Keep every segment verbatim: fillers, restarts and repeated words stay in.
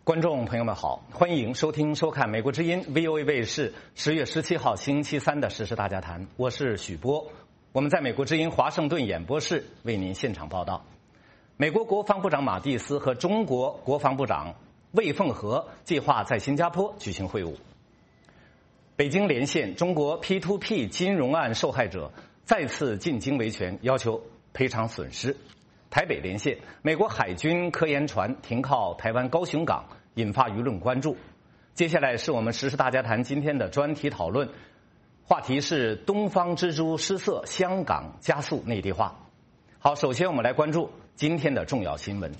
观众朋友们好，欢迎收听收看美国之音 V O A 卫视十月十七号星期三的时事大家谈，我是许波。我们在美国之音华盛顿演播室为您现场报道。美国国防部长马蒂斯和中国国防部长魏凤和计划在新加坡举行会晤。北京连线中国 P to P 金融案受害者再次进京维权，要求赔偿损失。台北连线美国海军科研船停靠台湾高雄港，引发舆论关注。接下来是我们时事大家谈今天的专题讨论，话题是东方之珠失色，香港加速内地化。好，首先我们来关注今天的重要新闻。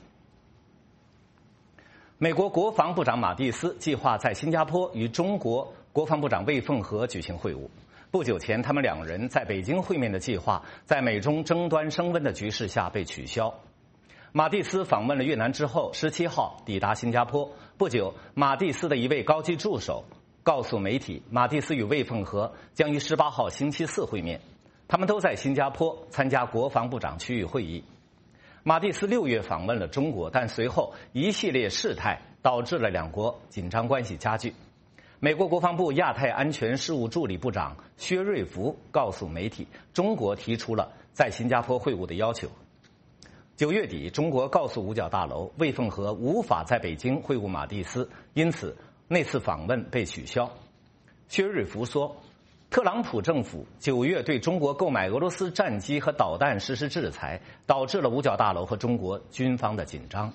美国国防部长马蒂斯计划在新加坡与中国国防部长魏凤和举行会晤。不久前，他们两人在北京会面的计划，在美中争端升温的局势下被取消。马蒂斯访问了越南之后，十七号抵达新加坡。不久，马蒂斯的一位高级助手告诉媒体，马蒂斯与魏凤和将于十八号星期四会面。他们都在新加坡参加国防部长区域会议。马蒂斯六月访问了中国，但随后一系列事态导致了两国紧张关系加剧。美国国防部亚太安全事务助理部长薛瑞福告诉媒体，中国提出了在新加坡会晤的要求。九月底，中国告诉五角大楼，魏凤和无法在北京会晤马蒂斯，因此那次访问被取消。薛瑞福说，特朗普政府九月对中国购买俄罗斯战机和导弹实施制裁，导致了五角大楼和中国军方的紧张。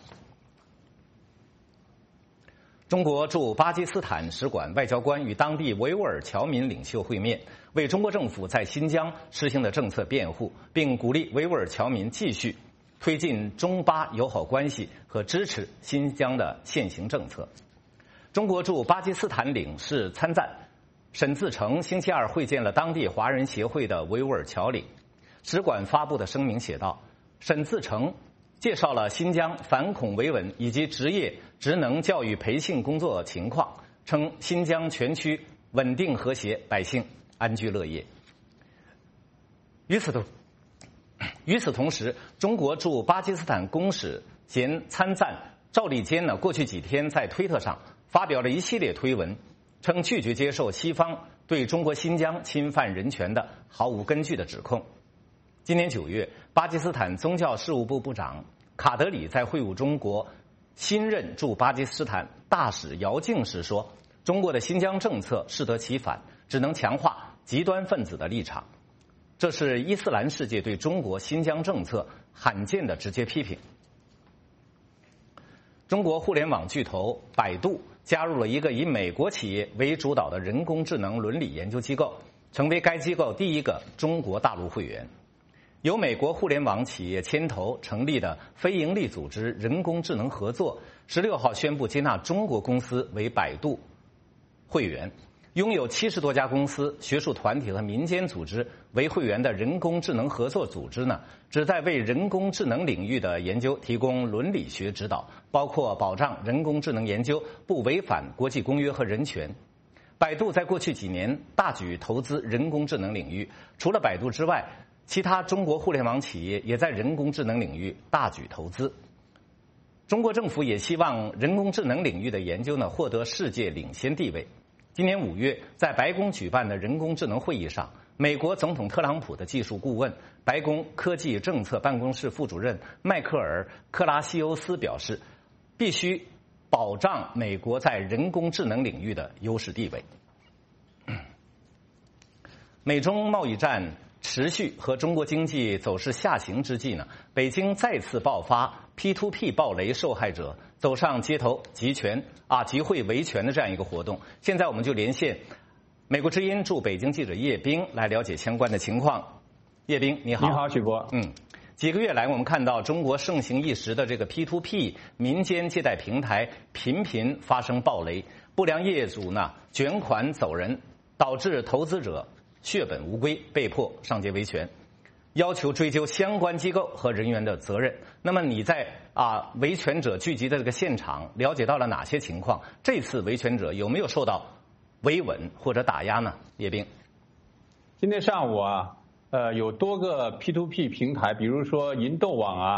中国驻巴基斯坦使馆外交官与当地维吾尔侨民领袖会面，为中国政府在新疆实行的政策辩护，并鼓励维吾尔侨民继续推进中巴友好关系和支持新疆的现行政策。中国驻巴基斯坦领事参赞沈自成星期二会见了当地华人协会的维吾尔侨领。使馆发布的声明写道，沈自成介绍了新疆反恐维稳以及职业职能教育培训工作情况，称新疆全区稳定和谐，百姓安居乐业。与此同与此同时，中国驻巴基斯坦公使兼参赞赵立坚呢，过去几天在推特上发表了一系列推文，称拒绝接受西方对中国新疆侵犯人权的毫无根据的指控。今年九月，巴基斯坦宗教事务部部长卡德里在会晤中国新任驻巴基斯坦大使姚静时说，中国的新疆政策适得其反，只能强化极端分子的立场。这是伊斯兰世界对中国新疆政策罕见的直接批评。中国互联网巨头百度加入了一个以美国企业为主导的人工智能伦理研究机构，成为该机构第一个中国大陆会员。由美国互联网企业牵头成立的非营利组织人工智能合作十六号宣布接纳中国公司为百度会员。拥有七十多家公司、学术团体和民间组织为会员的人工智能合作组织呢，旨在为人工智能领域的研究提供伦理学指导，包括保障人工智能研究不违反国际公约和人权。百度在过去几年大举投资人工智能领域，除了百度之外，其他中国互联网企业也在人工智能领域大举投资。中国政府也希望人工智能领域的研究呢获得世界领先地位。今年五月，在白宫举办的人工智能会议上，美国总统特朗普的技术顾问、白宫科技政策办公室副主任迈克尔·克拉西欧斯表示，必须保障美国在人工智能领域的优势地位。美中贸易战持续和中国经济走势下行之际呢，北京再次爆发 P to P 暴雷受害者走上街头集权啊集会维权的这样一个活动。现在我们就连线美国之音驻北京记者叶冰来了解相关的情况。叶冰，你好。 你好，许博。 嗯，几个月来，我们看到中国盛行一时的这个 P to P 民间借贷平台频频发生暴雷，不良业主呢卷款走人，导致投资者血本无归，被迫上街维权，要求追究相关机构和人员的责任。那么你在啊维权者聚集的这个现场了解到了哪些情况？这次维权者有没有受到维稳或者打压呢？叶冰， 今天上午啊，呃，有多个 P to P 平台，比如说银豆网啊，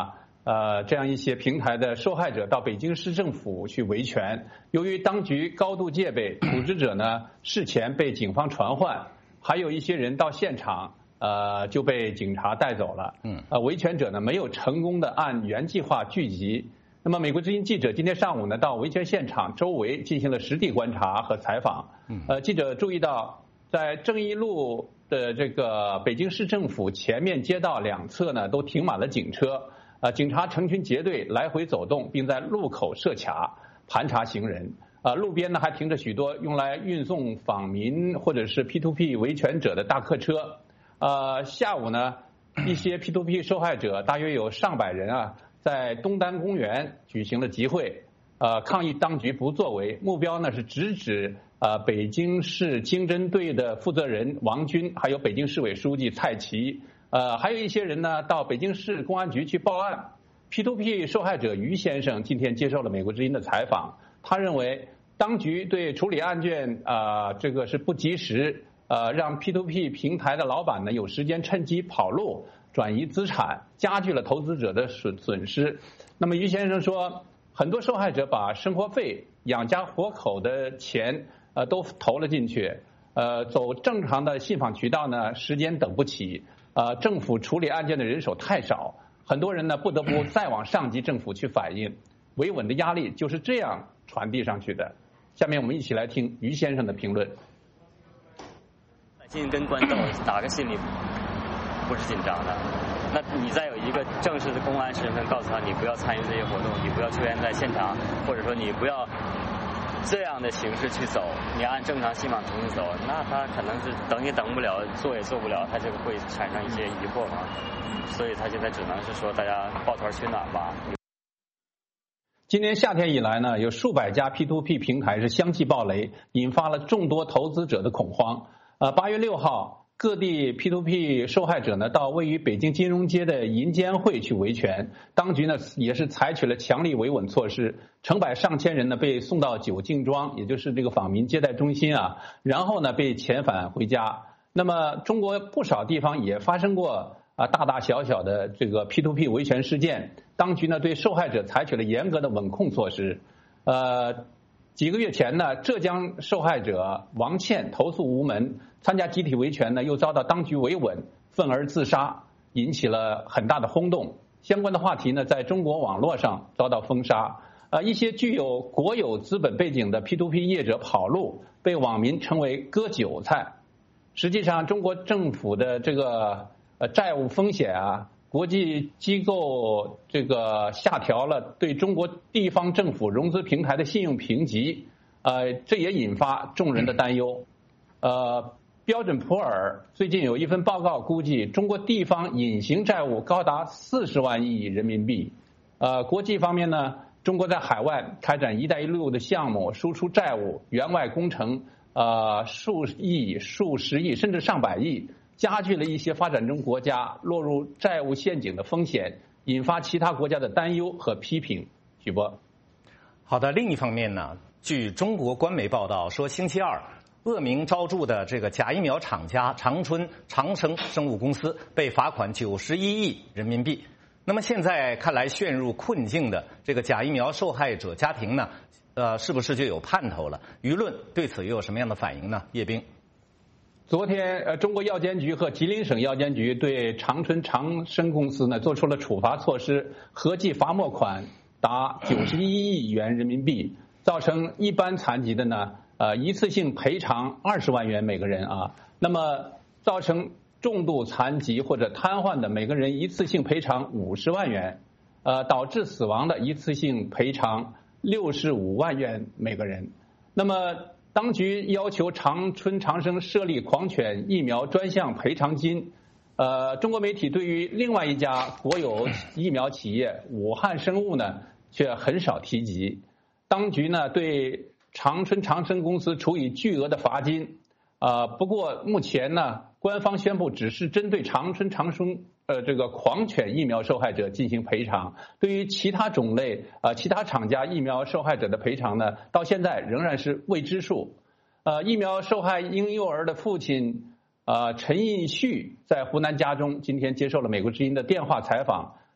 呃这样一些平台的受害者到北京市政府去维权。由于当局高度戒备，组织者呢事前被警方传唤，还有一些人到现场呃就被警察带走了。嗯，呃维权者呢没有成功的按原计划聚集。那么美国之音记者今天上午呢到维权现场周围进行了实地观察和采访。呃记者注意到，在正义路的这个北京市政府前面街道两侧呢都停满了警车，呃警察成群结队来回走动，并在路口设卡盘查行人。呃路边呢还停着许多用来运送访民或者是 P to P 维权者的大客车。呃下午呢一些 P to P 受害者大约有上百人啊在东单公园举行了集会，呃抗议当局不作为，目标呢是直指呃北京市经侦队的负责人王军，还有北京市委书记蔡奇，呃还有一些人呢到北京市公安局去报案。P to P 受害者于先生今天接受了美国之音的采访，他认为当局对处理案件啊、呃、这个是不及时，呃让 P to P 平台的老板呢有时间趁机跑路转移资产，加剧了投资者的损损失。那么于先生说，很多受害者把生活费、养家活口的钱呃都投了进去，呃走正常的信访渠道呢时间等不起，呃政府处理案件的人手太少，很多人呢不得不再往上级政府去反映，维稳的压力就是这样传递上去的。下面我们一起来听于先生的评论。 百姓跟官斗，哪个心里不是紧张的？那你再有一个正式的公安身份告诉他，你不要参与这些活动，你不要出现在现场，或者说你不要这样的形式去走，你按正常信访程序走，那他可能是等也等不了，做也做不了，他这个会产生一些疑惑嘛。所以他现在只能是说大家抱团取暖吧。 今年夏天以来呢，有数百家 P to P 平台是相继爆雷，引发了众多投资者的恐慌。呃，八月六号，各地 P to P 受害者呢到位于北京金融街的银监会去维权，当局呢也是采取了强力维稳措施，成百上千人呢被送到九敬庄，也就是这个访民接待中心啊，然后呢被遣返回家。那么中国不少地方也发生过啊大大小小的这个 P to P 维权事件，当局呢对受害者采取了严格的稳控措施。呃，几个月前呢，浙江受害者王倩投诉无门，参加集体维权呢又遭到当局维稳，愤而自杀，引起了很大的轰动。相关的话题呢在中国网络上遭到封杀。呃，一些具有国有资本背景的 P to P 业者跑路，被网民称为割韭菜。实际上，中国政府的这个呃债务风险啊，国际机构这个下调了对中国地方政府融资平台的信用评级，呃，这也引发众人的担忧。呃，标准普尔最近有一份报告估计，中国地方隐形债务高达四十万亿人民币。呃，国际方面呢，中国在海外开展“一带一路”的项目，输出债务、援外工程。呃，数亿、数十亿甚至上百亿，加剧了一些发展中国家落入债务陷阱的风险，引发其他国家的担忧和批评。许波， 好的。另一方面呢，据中国官媒报道说，星期二，恶名昭著的这个假疫苗厂家长春长生生物公司被罚款九十一亿人民币。那么现在看来，陷入困境的这个假疫苗受害者家庭呢？呃，是不是就有盼头了？舆论对此又有什么样的反应呢？叶冰， 昨天，呃，中国药监局和吉林省药监局对长春长生公司呢做出了处罚措施，合计罚没款达九十一亿元人民币，造成一般残疾的呢，呃，一次性赔偿二十万元每个人啊。那么，造成重度残疾或者瘫痪的每个人一次性赔偿五十万元，呃，导致死亡的一次性赔偿六十五万元每个人。那么当局要求长春长生设立狂犬疫苗专项赔偿金。呃，中国媒体对于另外一家国有疫苗企业武汉生物呢，却很少提及。当局呢对长春长生公司处以巨额的罚金。呃，不过目前呢，官方宣布只是针对长春长生呃这个狂犬疫苗受害者进行赔偿，对于其他种类呃其他厂家疫苗受害者的赔偿呢，到现在仍然是未知数。呃，疫苗受害婴幼儿的父亲呃陈印旭在湖南家中今天接受了美国之音的电话采访。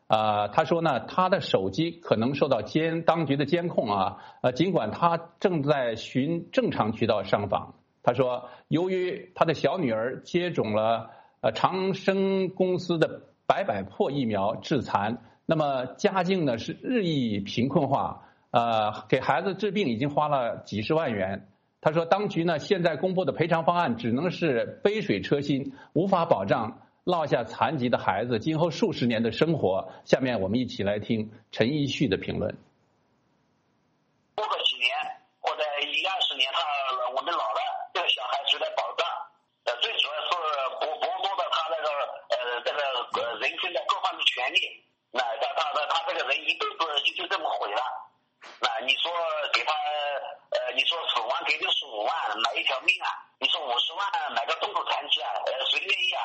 呃，他说呢，他的手机可能受到监当局的监控啊，呃，尽管他正在循正常渠道上访。他说，由于他的小女儿接种了呃长生公司的百百破疫苗致残，那么家境呢是日益贫困化，呃，给孩子治病已经花了几十万元。他说，当局呢现在公布的赔偿方案只能是杯水车薪，无法保障落下残疾的孩子今后数十年的生活。下面我们一起来听陈奕旭的评论。 过个几年或者一二十年，他我们老了，这个小孩子的保障，呃，最主要是剥剥夺了他那个呃这个呃人生的各方面权利。那他他他这个人一辈子就就这么毁了。那你说给他呃，你说十万给六十五万买一条命啊？你说五十万买个重度残疾啊？呃，谁愿意啊？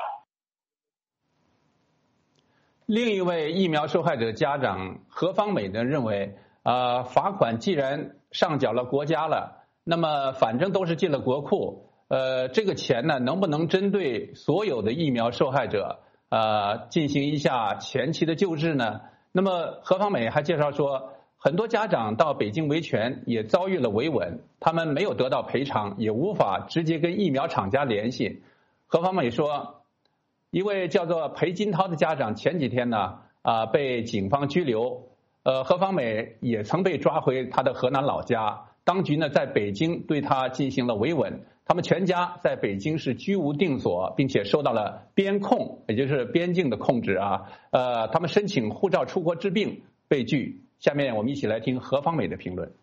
另一位疫苗受害者家长何方美呢认为，呃，罚款既然上缴了国家了，那么反正都是进了国库，呃，这个钱呢能不能针对所有的疫苗受害者，呃，进行一下前期的救治呢？那么何方美还介绍说，很多家长到北京维权也遭遇了维稳，他们没有得到赔偿，也无法直接跟疫苗厂家联系。何方美说，一位叫做裴金涛的家长前几天呢，啊、呃，被警方拘留。呃，何方美也曾被抓回他的河南老家，当局呢在北京对他进行了维稳，他们全家在北京是居无定所，并且受到了边控，也就是边境的控制啊。呃，他们申请护照出国治病被拒。下面我们一起来听何方美的评论。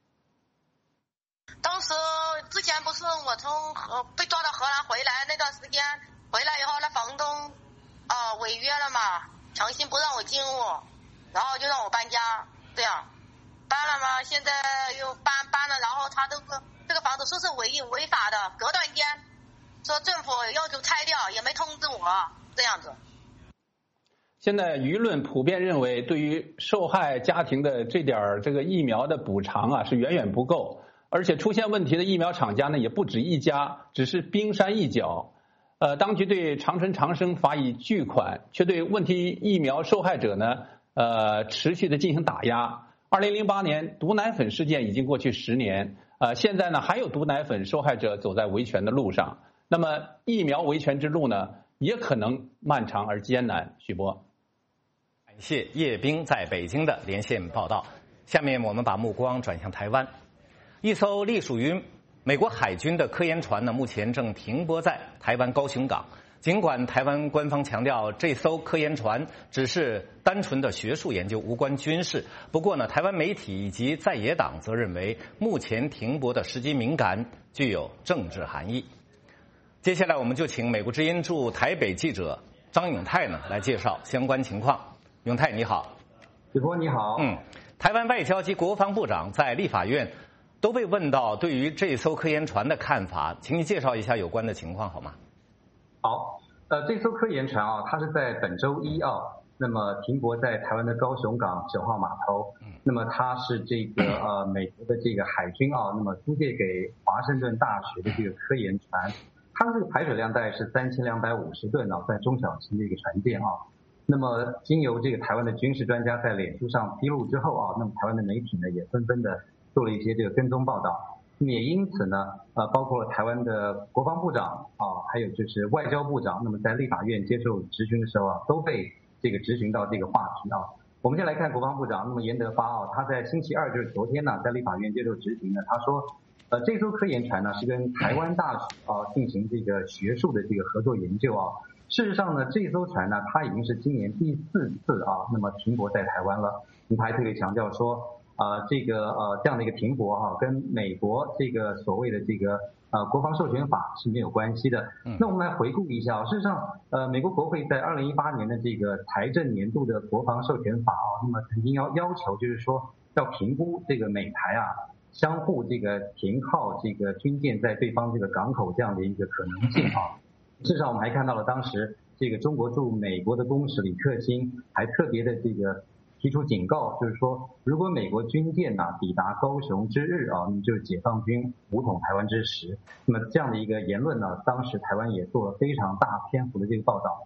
当时之前不是我从河被抓到荷兰回来那段时间，回来以后那房东啊、呃、违约了嘛，强行不让我进屋，然后就让我搬家，这样搬了嘛，现在又搬搬了，然后他这个这个房子说是违违法的，隔断间说政府要求拆掉，也没通知我，这样子。 现在舆论普遍认为，对于受害家庭的这点这个疫苗的补偿啊是远远不够，而且出现问题的疫苗厂家呢也不止一家，只是冰山一角。呃，当局对长春长生罚以巨款，却对问题疫苗受害者呢呃持续的进行打压。二零零八年毒奶粉事件已经过去十年，呃，现在呢还有毒奶粉受害者走在维权的路上。那么疫苗维权之路呢，也可能漫长而艰难。许波。 感谢叶冰在北京的连线报道。下面我们把目光转向台湾，一艘隶属于美国海军的科研船呢，目前正停泊在台湾高雄港。尽管台湾官方强调这艘科研船只是单纯的学术研究，无关军事，不过呢，台湾媒体以及在野党则认为目前停泊的时机敏感，具有政治含义。接下来我们就请美国之音驻台北记者张永泰呢来介绍相关情况。永泰你好。 主播你好。 嗯，台湾外交及国防部长在立法院都被问到对于这艘科研船的看法，请你介绍一下有关的情况好吗？ 好，呃，这艘科研船啊，它是在本周一啊，那么停泊在台湾的高雄港九号码头。那么它是这个呃美国的这个海军啊，那么租借给华盛顿大学的这个科研船，它的这个排水量大概是三千两百五十吨啊，在中小型的一个船舰啊。那么经由这个台湾的军事专家在脸书上披露之后啊，那么台湾的媒体呢也纷纷的做了一些这个跟踪报道。那么也因此呢，呃，包括了台湾的国防部长啊，还有就是外交部长，那么在立法院接受质询的时候啊，都被这个质询到这个话题啊。我们先来看国防部长，那么严德发啊，他在星期二就是昨天呢，在立法院接受质询呢，他说，呃，这艘科研船呢是跟台湾大学啊进行这个学术的这个合作研究啊。事实上呢，这艘船呢，它已经是今年第四次啊，那么停泊在台湾了。他还特别强调说，呃，这个呃这样的一个停泊哈、啊，跟美国这个所谓的这个呃国防授权法是没有关系的。那我们来回顾一下啊，事实上，呃，美国国会在二零一八年的这个财政年度的国防授权法啊，那么曾经要要求就是说要评估这个美台啊相互这个停靠这个军舰在对方这个港口这样的一个可能性啊。事实上，我们还看到了当时这个中国驻美国的公使李克兴还特别的这个提出警告，就是说，如果美国军舰呐、啊、抵达高雄之日啊，那么就是解放军武统台湾之时。那么这样的一个言论呢，当时台湾也做了非常大篇幅的这个报道。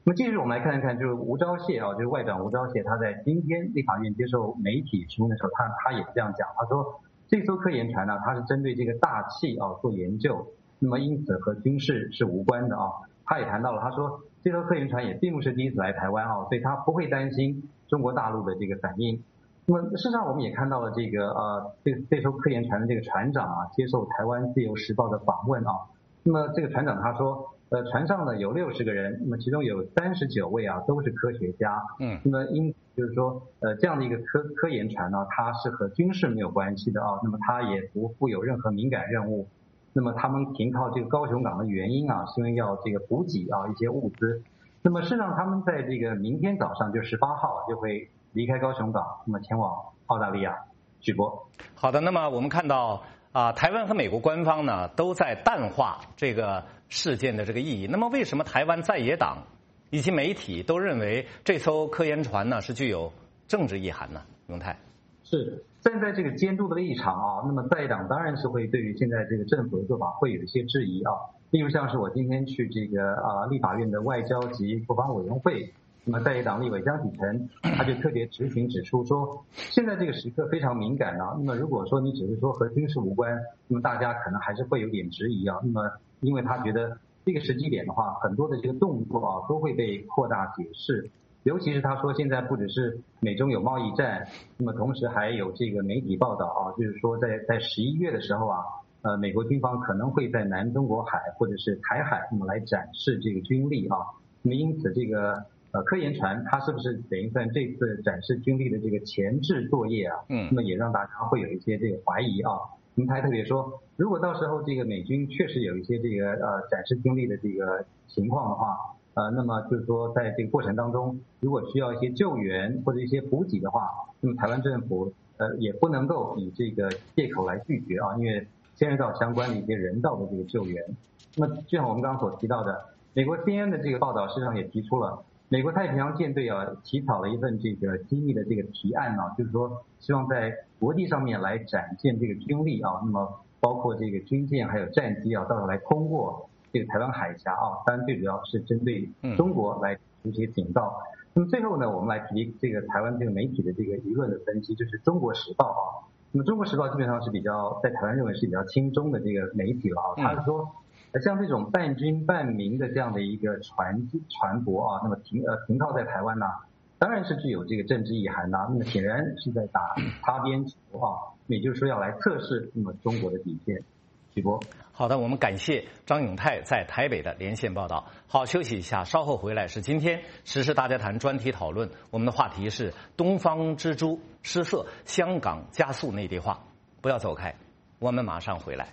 那么继续我们来看一看，就是吴钊燮啊，就是外长吴钊燮，他在今天立法院接受媒体询问的时候，他他也是这样讲，他说这艘科研船呢，它是针对这个大气啊做研究，那么因此和军事是无关的啊。他也谈到了，他说这艘科研船也并不是第一次来台湾啊，所以他不会担心中国大陆的这个反应。那么事实上我们也看到了这个呃这这艘科研船的这个船长啊接受台湾自由时报的访问啊，那么这个船长他说。呃，船上呢有六十个人，那么其中有三十九位啊都是科学家，嗯，那么因就是说，呃，这样的一个科科研船呢，它是和军事没有关系的啊，那么它也不负有任何敏感任务，那么他们停靠这个高雄港的原因啊，是因为要这个补给啊一些物资，那么事实上他们在这个明天早上就十八号就会离开高雄港，那么前往澳大利亚。许博， 好的，那么我们看到啊、呃，台湾和美国官方呢都在淡化这个事件的这个意义。那么为什么台湾在野党以及媒体都认为这艘科研船呢是具有政治意涵呢？永泰是站在这个监督的立场啊，那么在野党当然是会对于现在这个政府的做法会有一些质疑啊。例如像是我今天去这个啊、呃、立法院的外交及国防委员会。那么在野党立委江启臣他就特别指评指出说，现在这个时刻非常敏感啊。那么如果说你只是说和军事无关，那么大家可能还是会有点质疑啊。那么因为他觉得这个时机点的话，很多的这个动作啊都会被扩大解释，尤其是他说现在不只是美中有贸易战，那么同时还有这个媒体报道啊，就是说在在十一月的时候啊，呃美国军方可能会在南中国海或者是台海那么来展示这个军力啊。那么因此这个。呃，科研船它是不是等于算这次展示军力的这个前置作业啊？嗯，那么也让大家会有一些这个怀疑啊。我们还特别说，如果到时候这个美军确实有一些这个呃展示军力的这个情况的话，呃，那么就是说在这个过程当中，如果需要一些救援或者一些补给的话，那么台湾政府呃也不能够以这个借口来拒绝啊，因为牵涉到相关的一些人道的这个救援。那么就像我们刚刚所提到的，美国 C N N 的这个报道事实上也提出了。美国太平洋舰队啊起草了一份这个机密的这个提案啊，就是说希望在国际上面来展现这个军力啊，那么包括这个军舰还有战机啊，到时候来通过这个台湾海峡啊，当然最主要是针对中国来提出一些警告。那么最后呢，我们来提这个台湾这个媒体的这个舆论的分析，就是《中国时报》啊。那么《中国时报》基本上是比较在台湾认为是比较亲中的这个媒体了啊，他是说。像这种半军半民的这样的一个船船舶啊，那么停呃停靠在台湾呢、啊，当然是具有这个政治意涵呐、啊。那么显然是在打擦边球啊，也就是说要来测试那么中国的底线。许博， 好的，我们感谢张永泰在台北的连线报道。好，休息一下，稍后回来是今天时事大家谈专题讨论，我们的话题是东方之珠失色，香港加速内地化。不要走开，我们马上回来。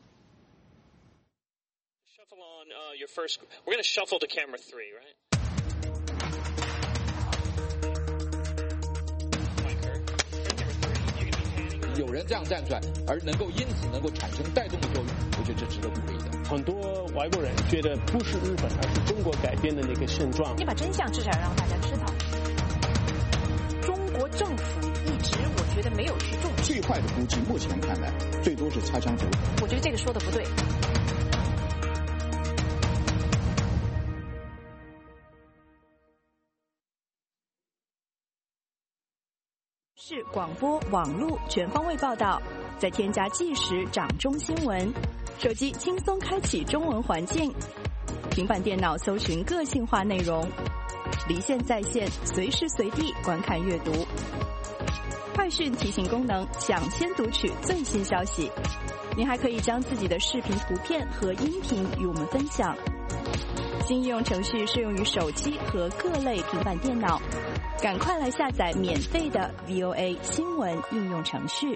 Your first, we're going to shuffle to camera three, right? 有人这样站出来，而能够因此能够产生带动的作用，我觉得这值得鼓励的。 很多外国人觉得不是日本，而是中国改变的那个现状。 你把真相至少让大家知道。中国政府一直，我觉得没有去重视。 最坏的估计，目前看来，最多是擦枪走火。 我觉得这个说的不对。 是广播网络全方位报道，再添加即时掌中新闻，手机轻松开启中文环境，平板电脑搜寻个性化内容，离线在线，随时随地观看阅读。快讯提醒功能，抢先读取最新消息。您还可以将自己的视频、图片和音频与我们分享。新应用程序适用于手机和各类平板电脑。赶快来下载免费的 V O A 新闻应用程序。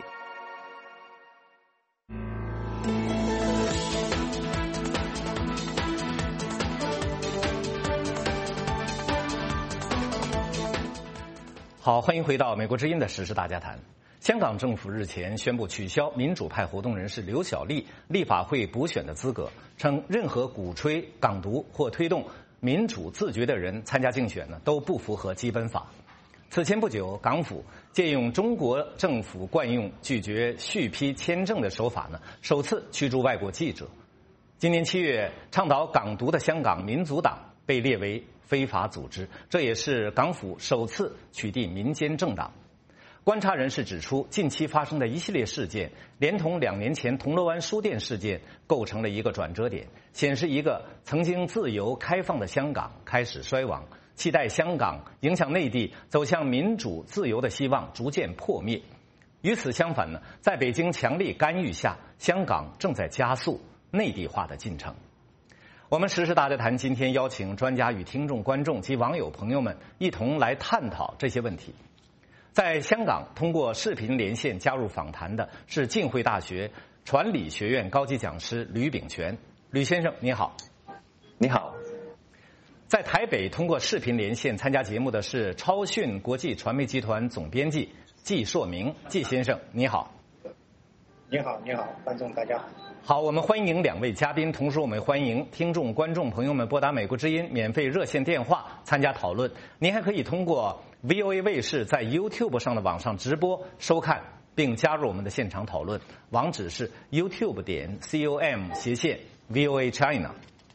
好，欢迎回到美国之音的时事大家谈。香港政府日前宣布取消民主派活动人士刘小丽立法会补选的资格，称任何鼓吹港独或推动民主自觉的人参加竞选呢，都不符合基本法。此前不久，港府借用中国政府惯用拒绝续批签证的手法呢，首次驱逐外国记者。今年七月，倡导港独的香港民族党被列为非法组织，这也是港府首次取缔民间政党。观察人士指出，近期发生的一系列事件，连同两年前铜锣湾书店事件，构成了一个转折点，显示一个曾经自由开放的香港开始衰亡，期待香港影响内地走向民主自由的希望逐渐破灭。与此相反呢，在北京强力干预下，香港正在加速内地化的进程。我们时事大家谈今天邀请专家与听众、观众及网友朋友们一同来探讨这些问题。在香港通过视频连线加入访谈的是浸会大学传理学院高级讲师吕秉权。吕先生你好。 你好。 在台北通过视频连线参加节目的是超讯国际传媒集团总编辑季硕明。季先生你好。 你好，你好，观众大家好。 好，我们欢迎两位嘉宾，同时我们欢迎听众、观众朋友们拨打美国之音免费热线电话参加讨论。您还可以通过 V O A 卫视在 YouTube 上的网上直播收看，并加入我们的现场讨论。网址是 YouTube 点 com 斜线 V O A China。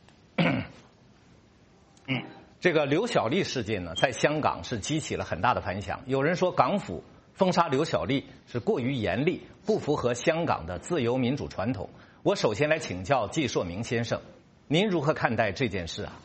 嗯， 这个刘小丽事件呢，在香港是激起了很大的反响。有人说港府封杀刘小丽是过于严厉，不符合香港的自由民主传统。我首先来请教季硕明先生，您如何看待这件事啊？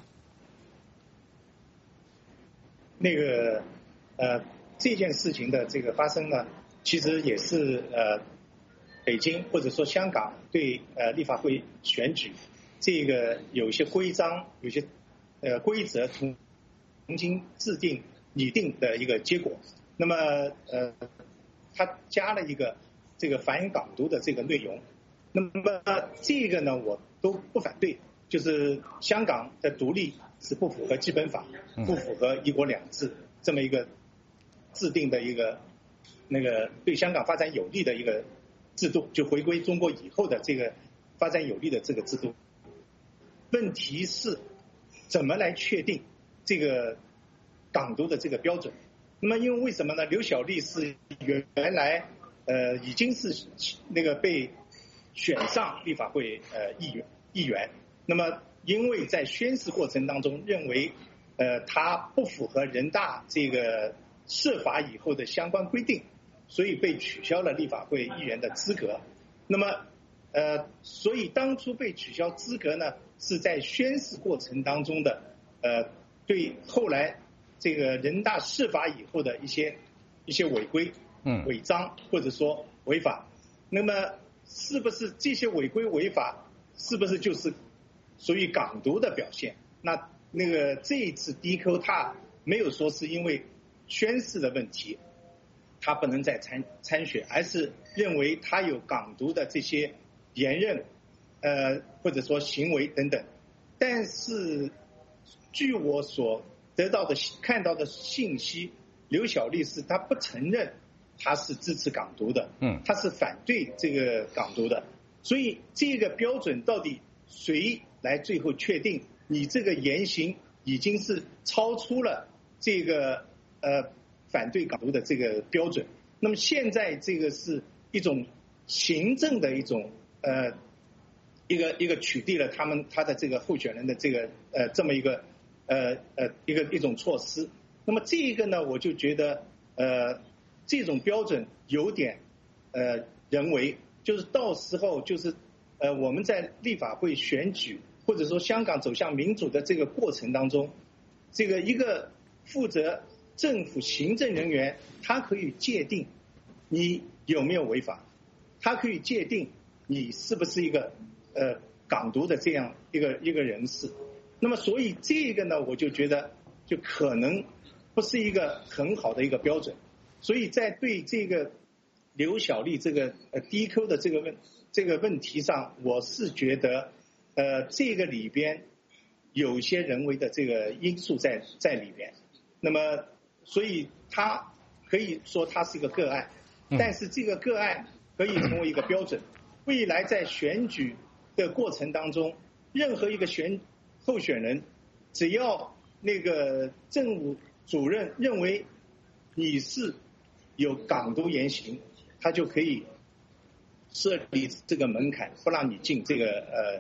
那个呃，这件事情的这个发生呢，其实也是呃，北京或者说香港对呃立法会选举这个有一些规章、有些呃规则重重新制定、拟定的一个结果。那么呃，他加了一个这个反港独的这个内容。那么这个呢，我都不反对，就是香港的独立是不符合基本法，不符合一国两制这么一个制定的一个那个对香港发展有利的一个制度，就回归中国以后的这个发展有利的这个制度。问题是怎么来确定这个港独的这个标准？那么因为为什么呢？刘小丽是原来呃已经是那个被选上立法会呃议员议员，那么因为在宣誓过程当中认为呃他不符合人大这个设法以后的相关规定，所以被取消了立法会议员的资格。那么呃所以当初被取消资格呢，是在宣誓过程当中的呃对后来这个人大释法以后的一些一些违规、 嗯违章或者说违法，那么是不是这些违规违法是不是就是属于港独的表现？那那个这一次低扣他没有说是因为宣誓的问题他不能再参参选，而是认为他有港独的这些言论呃或者说行为等等。但是据我所得到的看到的信息，刘小丽是他不承认他是支持港独的， 嗯， 他是反对这个港独的。所以这个标准到底谁来最后确定你这个言行已经是超出了这个呃反对港独的这个标准？那么现在这个是一种行政的一种呃一个一个取缔了他们他的这个候选人的这个呃这么一个呃呃一个一种措施。那么这个呢，我就觉得呃这种标准有点呃人为，就是到时候就是呃我们在立法会选举或者说香港走向民主的这个过程当中，这个一个负责政府行政人员，他可以界定你有没有违法，他可以界定你是不是一个呃港独的这样一个一个人士。那么所以这个呢，我就觉得就可能不是一个很好的一个标准。所以在对这个刘小丽这个呃 D Q 的这个问这个问题上，我是觉得呃这个里边有一些人为的这个因素在在里边。那么所以他可以说他是一个个案，但是这个个案可以成为一个标准。未来在选举的过程当中，任何一个选候选人，只要那个政务主任认为你是有港独言行，他就可以设立这个门槛，不让你进这个呃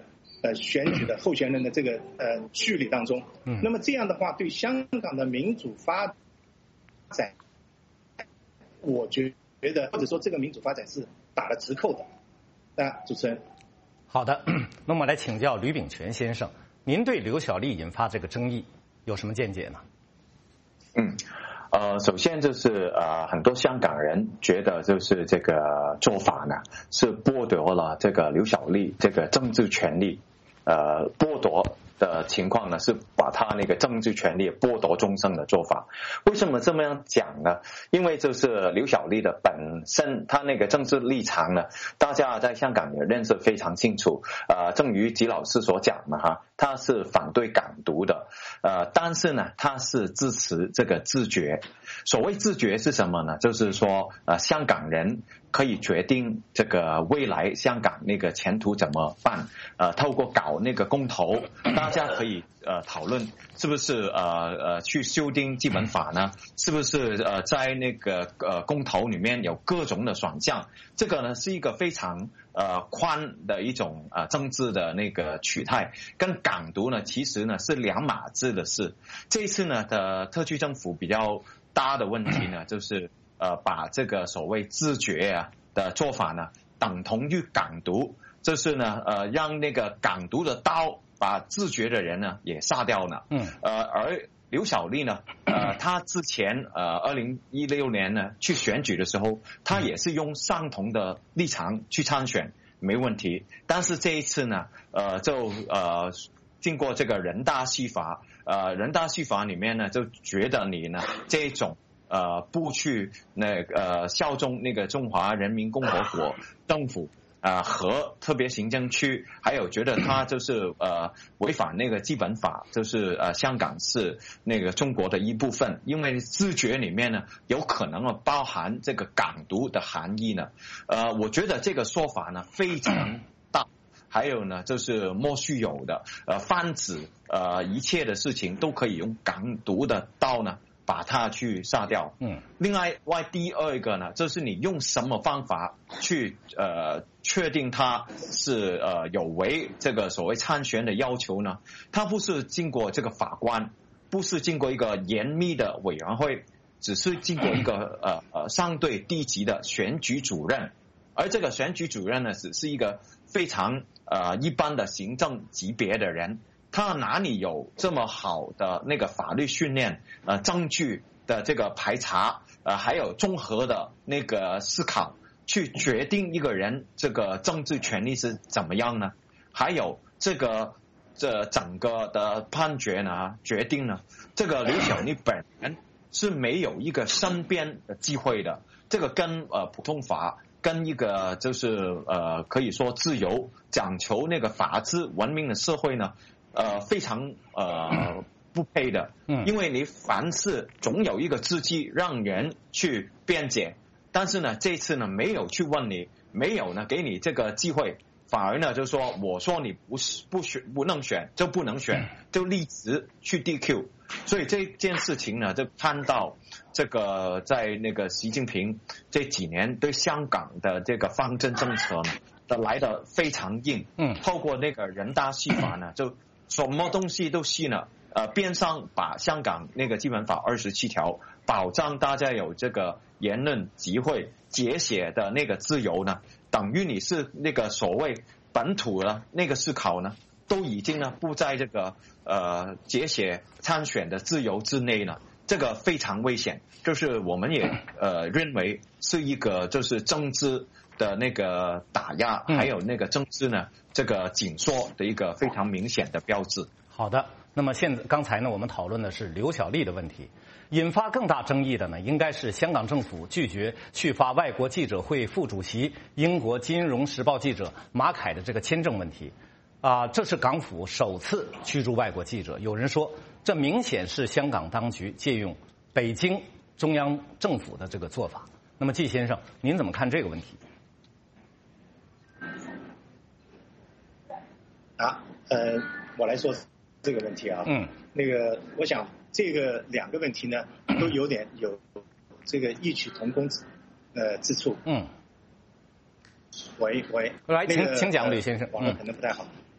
呃选举的候选人的这个呃序列当中。嗯。那么这样的话，对香港的民主发展，我觉得或者说这个民主发展是打了折扣的。那主持人。 好的，那么来请教吕秉权先生，您对刘小丽引发这个争议有什么见解呢？ 嗯。呃，首先就是呃，很多香港人觉得就是这个做法呢是剥夺了这个刘小丽这个政治权利，呃，剥夺的情况呢是把他那个政治权利剥夺终生的做法。为什么这么样讲呢？因为就是刘小丽的本身他那个政治立场呢，大家在香港也认识非常清楚。呃，正如吉老师所讲的哈，他是反对港独的，呃，但是呢，他是支持这个自决。所谓自决是什么呢？就是说，呃，香港人可以决定这个未来香港那个前途怎么办。呃，透过搞那个公投，大家可以呃讨论是不是呃呃去修订基本法呢？是不是呃在那个呃公投里面有各种的选项？这个呢是一个非常呃宽的一种呃政治的那个取态，跟港独呢其实呢是两码子的事。这一次呢的特区政府比较大的问题呢，就是呃把这个所谓自决啊的做法呢等同于港独，就是呢呃让那个港独的刀把自决的人呢也杀掉了。嗯，呃而刘小丽呢，呃，她之前呃，二零一六年呢去选举的时候，她也是用相同的立场去参选，没问题。但是这一次呢，呃，就呃经过这个人大释法，呃，人大释法里面呢就觉得你呢这种呃不去那呃效忠那个中华人民共和国政府。啊、呃，和特别行政区，还有觉得他就是呃违反那个基本法，就是呃香港是那个中国的一部分，因为自决里面呢有可能啊包含这个港独的含义呢。呃，我觉得这个说法呢非常大，还有呢就是莫须有的，呃，泛指呃一切的事情都可以用港独的刀呢把它去杀掉。嗯，另外外第二个呢，就是你用什么方法去呃确定它是呃有违这个所谓参选的要求呢？它不是经过这个法官，不是经过一个严密的委员会，只是经过一个呃呃相对低级的选举主任，而这个选举主任呢，只是一个非常呃一般的行政级别的人。他哪里有这么好的那个法律训练、呃证据的这个排查，呃还有综合的那个思考，去决定一个人这个政治权利是怎么样呢？还有这个这整个的判决呢，决定呢，这个刘小丽本人是没有一个申辩的机会的。这个跟呃普通法跟一个就是呃可以说自由、讲求那个法治文明的社会呢。呃，非常呃不配的，嗯，因为你凡事总有一个机制让人去辩解，但是呢，这次呢没有去问你，没有呢给你这个机会，反而呢就说我说你不是不选不能选就不能选，就立即去 D Q， 所以这件事情呢就看到这个在那个习近平这几年对香港的这个方针政策呢的来得非常硬，嗯，透过那个人大释法呢就。什么东西都信了，呃，边上把香港那个基本法二十七条保障大家有这个言论、集会、节写的那个自由呢，等于你是那个所谓本土的那个思考呢，都已经呢不在这个呃节写参选的自由之内呢，这个非常危险。就是我们也呃认为是一个就是政治的那个打压，还有那个政治呢。这个紧缩的一个非常明显的标志。 好的，那么现在刚才呢，我们讨论的是刘小丽的问题，引发更大争议的呢，应该是香港政府拒绝续发外国记者会副主席、英国《金融时报》记者马凯的这个签证问题。啊、呃，这是港府首次驱逐外国记者。有人说，这明显是香港当局借用北京中央政府的这个做法。那么季先生，您怎么看这个问题？ 啊，呃，我来说这个问题啊，嗯，那个，我想这个两个问题呢，都有点有这个异曲同工之呃之处，嗯。喂喂， 来，请请讲，吕先生。 网络可能不太好。嗯、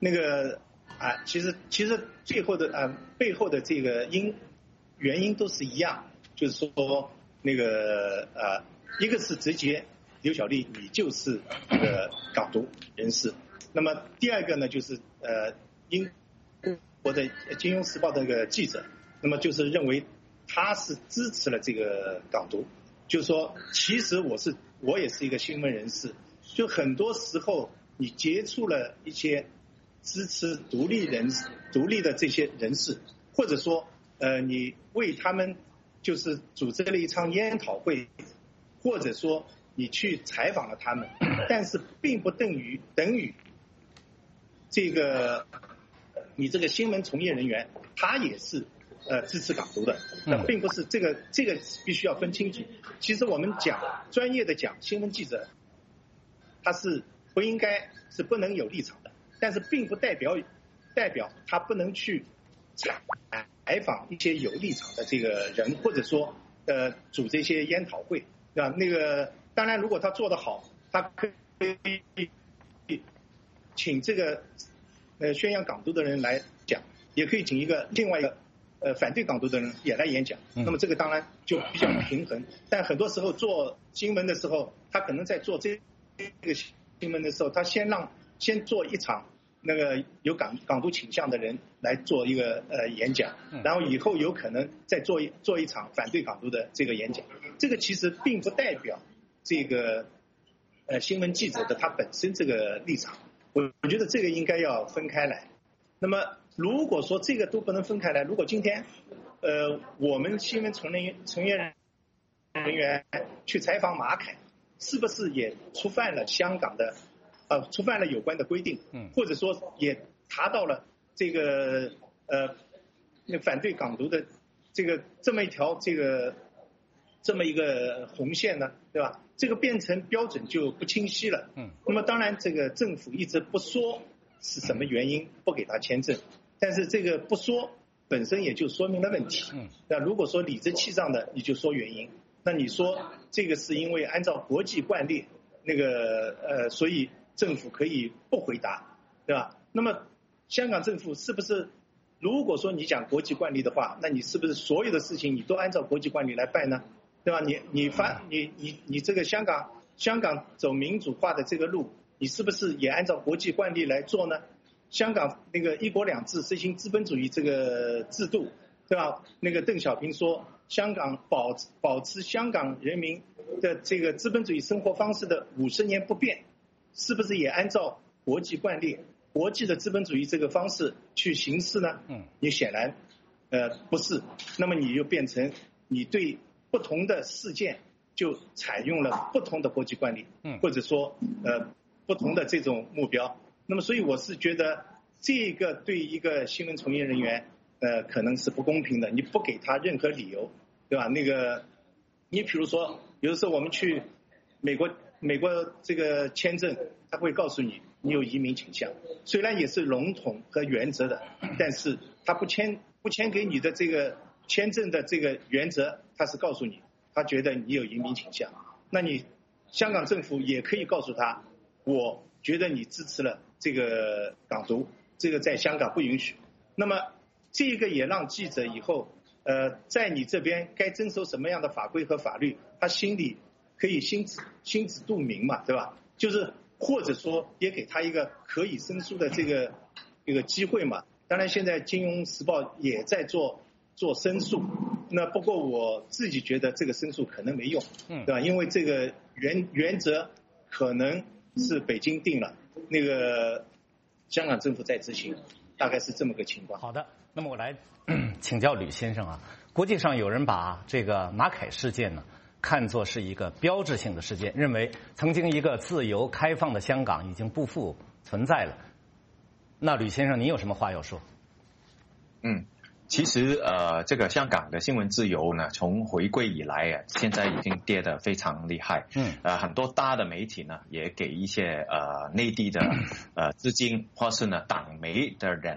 那个啊，其实其实最后的啊背后的这个因原因都是一样，就是说那个呃，一个是直接刘小丽你就是这个港独人士，那么第二个呢就是呃英国的《金融时报》的那个记者，那么就是认为他是支持了这个港独，就是说其实我是我也是一个新闻人士，就很多时候你接触了一些支持独立人士独立的这些人士，或者说呃你为他们就是组织了一场研讨会，或者说你去采访了他们，但是并不等于等于这个你这个新闻从业人员他也是呃支持港独的，那并不是这个这个必须要分清楚。其实我们讲专业的讲新闻记者，他是不应该是不能有立场的，但是并不代表代表他不能去采访一些有立场的这个人，或者说呃组织一些研讨会，对吧？那个当然如果他做得好，他可以请这个呃宣扬港独的人来讲，也可以请一个另外一个呃反对港独的人也来演讲，那么这个当然就比较平衡。但很多时候做新闻的时候，他可能在做这个新闻的时候，他先让先做一场那个有港港独倾向的人来做一个呃演讲，然后以后有可能再做一做一场反对港独的这个演讲。这个其实并不代表这个呃新闻记者的他本身这个立场，我我觉得这个应该要分开来。那么如果说这个都不能分开来，如果今天呃我们新闻从业从业人员去采访马凯，是不是也触犯了香港的呃触犯了有关的规定，或者说也查到了这个呃那反对港独的这个这么一条这个这么一个红线呢，对吧？这个变成标准就不清晰了。嗯，那么当然这个政府一直不说是什么原因不给他签证，但是这个不说本身也就说明了问题。嗯，那如果说理直气壮的你就说原因，那你说这个是因为按照国际惯例，那个呃，所以政府可以不回答，对吧？那么香港政府是不是，如果说你讲国际惯例的话，那你是不是所有的事情你都按照国际惯例来办呢？对吧？你你发你你你这个香港香港走民主化的这个路，你是不是也按照国际惯例来做呢？香港那个一国两制实行资本主义这个制度，对吧？那个邓小平说，香港保保持香港人民的这个资本主义生活方式的五十年不变，是不是也按照国际惯例、国际的资本主义这个方式去行事呢？嗯，你显然呃不是，那么你就变成你对不同的事件就采用了不同的国际惯例，嗯，或者说呃不同的这种目标。那么所以我是觉得这个对一个新闻从业人员呃可能是不公平的，你不给他任何理由，对吧？那个你比如说有的时候我们去美国美国这个签证，他会告诉你你有移民倾向，虽然也是笼统和原则的，但是他不签不签给你的这个签证的这个原则，他是告诉你他觉得你有移民倾向，那你香港政府也可以告诉他，我觉得你支持了这个港独，这个在香港不允许。那么这个也让记者以后呃在你这边该遵守什么样的法规和法律，他心里可以心知心知肚明嘛，对吧？就是或者说也给他一个可以申诉的这个一个机会嘛。当然现在金融时报也在做做申诉，那不过我自己觉得这个申诉可能没用，嗯，对吧？因为这个原原则可能是北京定了，那个香港政府在执行，大概是这么个情况。 好的，那么我来请教吕先生啊，国际上有人把这个马凯事件呢看作是一个标志性的事件，认为曾经一个自由开放的香港已经不复存在了。那吕先生，您有什么话要说？ 嗯，其实呃，这个香港的新闻自由呢，从回归以来啊，现在已经跌得非常厉害。嗯，呃，很多大的媒体呢，也给一些呃内地的呃资金或是呢党媒的人呢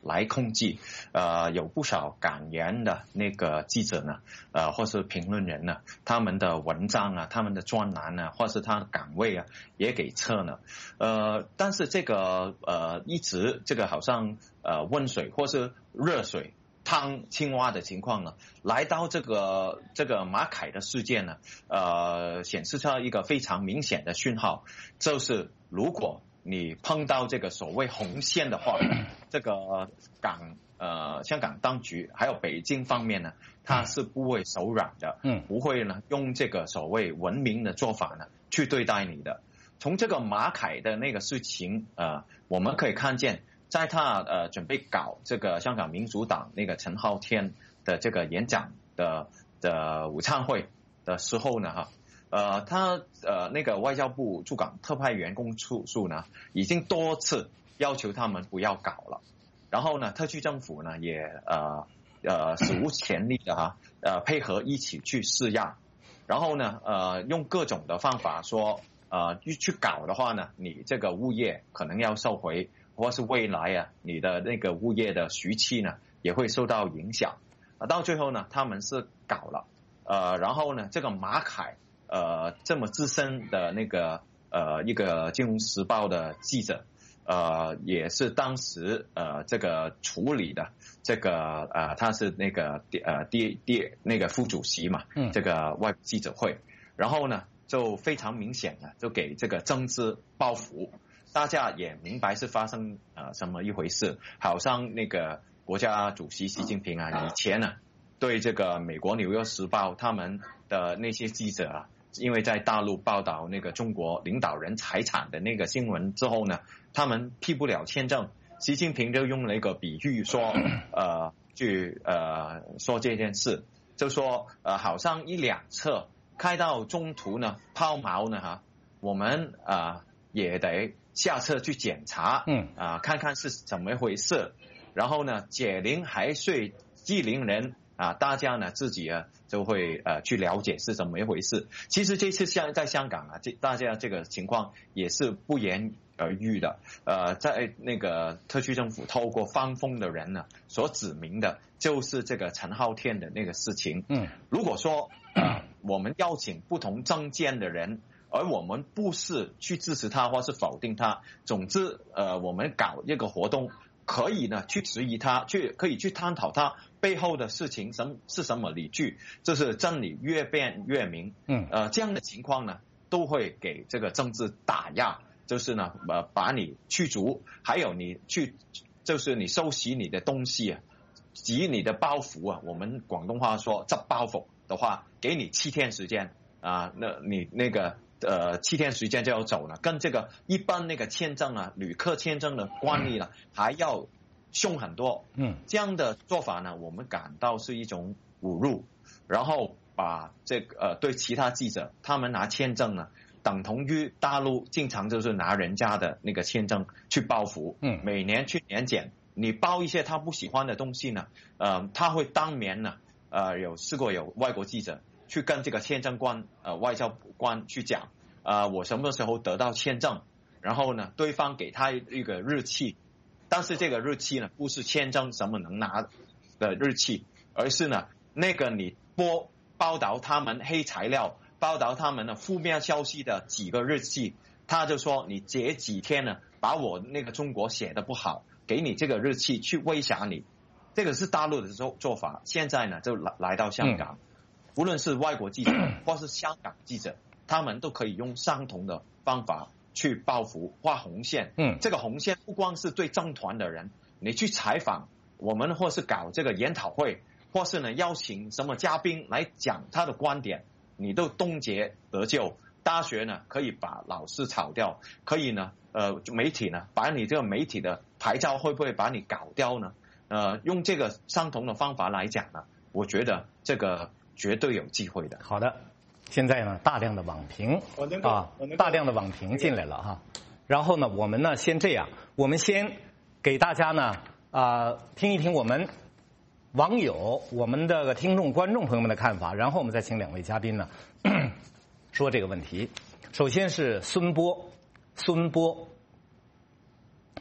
来控制。呃，有不少港言的那个记者呢，呃，或是评论人呢，他们的文章啊，他们的专栏啊，或是他的岗位啊，也给撤了。呃，但是这个呃，一直这个好像呃温水或是热水汤青蛙的情况呢，来到这个这个马凯的事件呢，呃，显示出一个非常明显的讯号，就是如果你碰到这个所谓红线的话，这个港呃香港当局还有北京方面呢，他是不会手软的，嗯，不会呢用这个所谓文明的做法呢去对待你的。从这个马凯的那个事情，呃，我们可以看见。在他呃准备搞这个香港民主党那个陈浩天的这个演讲的的午餐会的时候呢，哈，呃，他呃那个外交部驻港特派员公署呢，已经多次要求他们不要搞了。然后呢，特区政府呢也呃呃史无前例的哈呃配合一起去施压，然后呢呃用各种的方法说呃去搞的话呢，你这个物业可能要收回。或是未来啊，你的那个物业的徐气呢也会受到影响。啊，到最后呢，他们是搞了，呃，然后呢，这个马凯呃这么资深的那个呃一个《金融时报》的记者，呃，也是当时呃这个处理的这个呃他是那个呃第第那个副主席嘛，嗯，这个外部记者会，然后呢就非常明显的就给这个政治报复。大家也明白是发生呃什么一回事，好像那个国家主席习近平啊，以前呢对这个美国《纽约时报》他们的那些记者啊，因为在大陆报道那个中国领导人财产的那个新闻之后呢，他们批不了签证，习近平就用了一个比喻说，呃，去呃说这件事，就说呃好像一辆车开到中途呢抛锚呢哈，我们啊、呃、也得。下车去检查，嗯啊、呃，看看是怎么一回事。然后呢，解铃还须系铃人啊，大家呢自己啊就会呃去了解是怎么一回事。其实这次像在香港啊，这大家这个情况也是不言而喻的。呃，在那个特区政府透过放风的人呢，所指明的就是这个陈浩天的那个事情。嗯，如果说呃我们邀请不同政见的人。而我们不是去支持他或是否定他，总之呃我们搞一个活动可以呢去质疑他，去可以去探讨他背后的事情什是什么理据，这是真理越辩越明。嗯，呃这样的情况呢都会给这个政治打压，就是呢呃把你驱逐，还有你去就是你收拾你的东西啊，及你的包袱啊，我们广东话说執包袱的话，给你七天时间啊，那你那个。呃，七天时间就要走了，跟这个一般那个签证啊，旅客签证的惯例呢，还要凶很多。嗯，这样的做法呢，我们感到是一种侮辱，然后把这个呃对其他记者，他们拿签证呢，等同于大陆经常就是拿人家的那个签证去报复。嗯，每年去年检，你报一些他不喜欢的东西呢，呃，他会当面呢，呃，有试过有外国记者。去跟这个签证官呃外交官去讲，呃我什么时候得到签证，然后呢对方给他一个日期，但是这个日期呢不是签证什么能拿的日期，而是呢那个你播报道他们黑材料报道他们的负面消息的几个日期，他就说你这几天呢把我那个中国写的不好，给你这个日期去威胁你，这个是大陆的做做法，现在呢就来来到香港。嗯，无论是外国记者或是香港记者，他们都可以用相同的方法去报复画红线。嗯，这个红线不光是对政团的人，你去采访我们，或是搞这个研讨会，或是呢邀请什么嘉宾来讲他的观点，你都冻结得救。大学呢可以把老师炒掉，可以呢呃媒体呢把你这个媒体的牌照会不会把你搞掉呢？呃，用这个相同的方法来讲呢，我觉得这个。绝对有机会的。 好的，现在呢，大量的网评啊，大量的网评进来了哈。然后呢，我们呢先这样，我们先给大家呢啊、呃、听一听我们网友、我们的听众、观众朋友们的看法，然后我们再请两位嘉宾呢说这个问题。首先是孙波，孙波，他。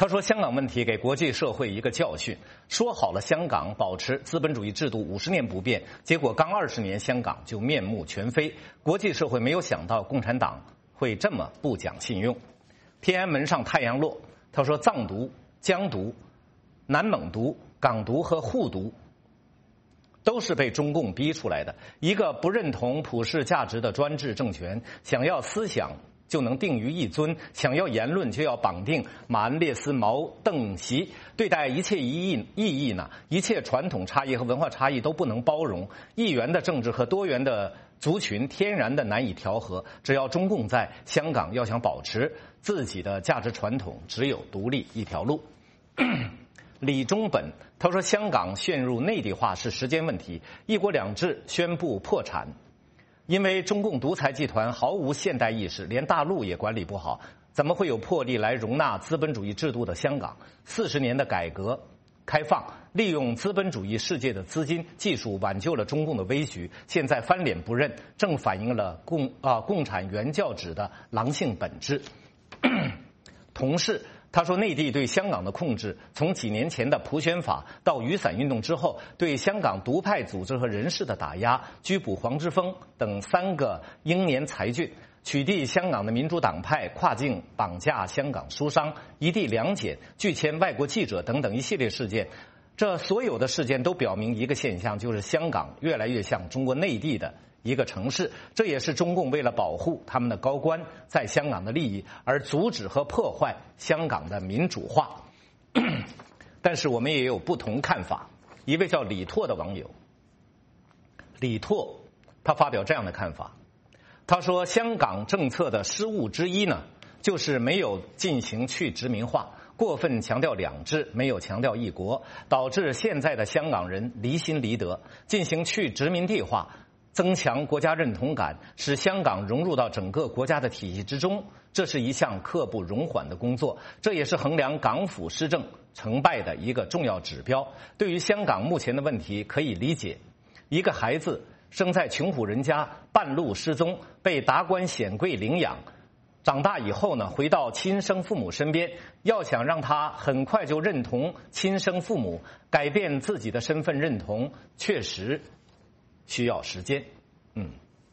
他说，香港问题给国际社会一个教训，说好了香港保持资本主义制度五十年不变，结果刚二十年香港就面目全非。国际社会没有想到共产党会这么不讲信用。天安门上太阳落，他说藏独、疆独、南蒙独、港独和沪独都是被中共逼出来的。一个不认同普世价值的专制政权，想要思想就能定于一尊，想要言论就要绑定马恩列斯、毛邓习，对待一切意义意义呢，一切传统差异和文化差异都不能包容，一元的政治和多元的族群天然的难以调和。只要中共在，香港要想保持自己的价值传统，只有独立一条路。李忠本他说，香港陷入内地化是时间问题，一国两制宣布破产。因为中共独裁集团毫无现代意识，连大陆也管理不好，怎么会有魄力来容纳资本主义制度的香港？四十年的改革开放，利用资本主义世界的资金、技术挽救了中共的危局，现在翻脸不认，正反映了共啊共产原教旨的狼性本质。同事他说，内地对香港的控制，从几年前的普选法到雨伞运动之后，对香港独派组织和人士的打压，拘捕黄之锋等三个英年才俊，取缔香港的民主党派，跨境绑架香港书商，一地两检，拒签外国记者等等一系列事件。这所有的事件都表明一个现象，就是香港越来越像中国内地的一个城市，这也是中共为了保护他们的高官在香港的利益，而阻止和破坏香港的民主化。但是我们也有不同看法。一位叫李拓的网友，李拓他发表这样的看法，他说，香港政策的失误之一呢，就是没有进行去殖民化，过分强调两制，没有强调一国，导致现在的香港人离心离德。进行去殖民地化，增强国家认同感，使香港融入到整个国家的体系之中，这是一项刻不容缓的工作，这也是衡量港府施政成败的一个重要指标。对于香港目前的问题可以理解，一个孩子生在穷苦人家，半路失踪，被达官显贵领养，长大以后呢，回到亲生父母身边，要想让他很快就认同亲生父母，改变自己的身份认同，确实需要时间。嗯，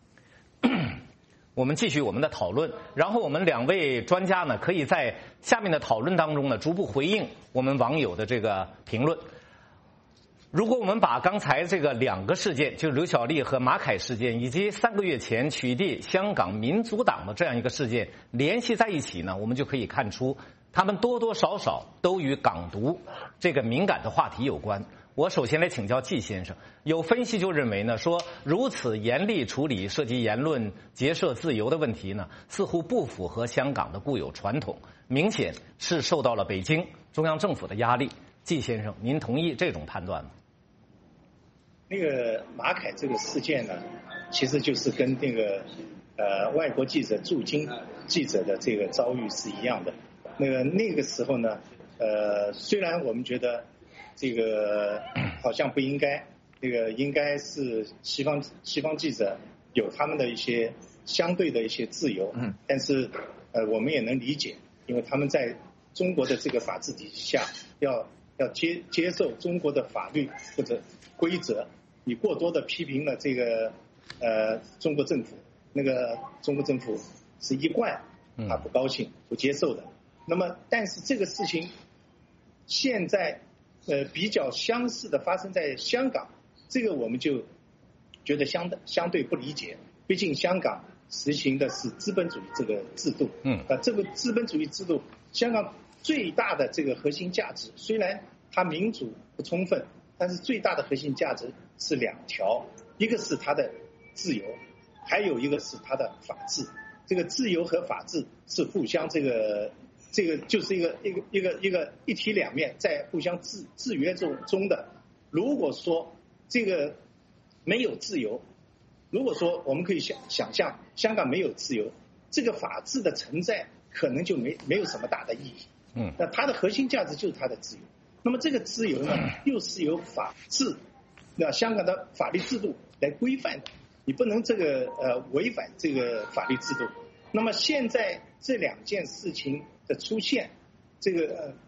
我们继续我们的讨论，然后我们两位专家呢，可以在下面的讨论当中呢，逐步回应我们网友的这个评论。如果我们把刚才这个两个事件，就是刘小丽和马凯事件，以及三个月前取缔香港民族党的这样一个事件联系在一起呢，我们就可以看出，他们多多少少都与港独这个敏感的话题有关。我首先来请教季先生，有分析就认为呢，说如此严厉处理涉及言论结社自由的问题呢，似乎不符合香港的固有传统，明显是受到了北京中央政府的压力。季先生，您同意这种判断吗？ 那个马凯这个事件呢，其实就是跟那个呃外国记者驻京记者的这个遭遇是一样的。那个那个时候呢，呃，虽然我们觉得这个好像不应该，这个应该是西方西方记者有他们的一些相对的一些自由，嗯，但是呃我们也能理解，因为他们在中国的这个法治体系下，要要接接受中国的法律或者规则。你过多的批评了这个呃中国政府，那个中国政府是一贯他不高兴不接受的。那么但是这个事情现在呃比较相似的发生在香港，这个我们就觉得相相对不理解。毕竟香港实行的是资本主义这个制度，嗯，啊这个资本主义制度，香港最大的这个核心价值，虽然它民主不充分，但是最大的核心价值是两条，一个是它的自由，还有一个是它的法治。这个自由和法治是互相这个这个就是一个一个一个一个一体两面，在互相制制约中中的。如果说这个没有自由，如果说我们可以想想象香港没有自由，这个法治的存在可能就没没有什么大的意义。嗯，那它的核心价值就是它的自由。那么这个自由呢，又是由法治，那香港的法律制度来规范的，你不能这个呃违反这个法律制度。那么现在这两件事情的出现，这个呃